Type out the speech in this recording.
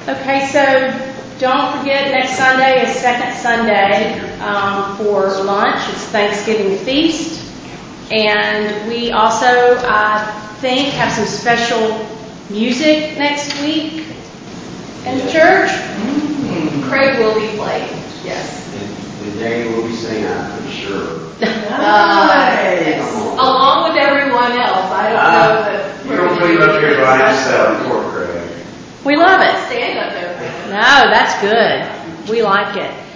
Okay, so don't forget next Sunday is second Sunday for lunch. It's Thanksgiving feast. And we also, I think, have some special music next week in the church. Craig will be playing, yes. And Daniel will be singing, I'm pretty sure. Nice. Along with everyone else. I don't know that. You don't leave up here by yourself, poor Craig. We love it. Stand up there. No, that's good. We like it.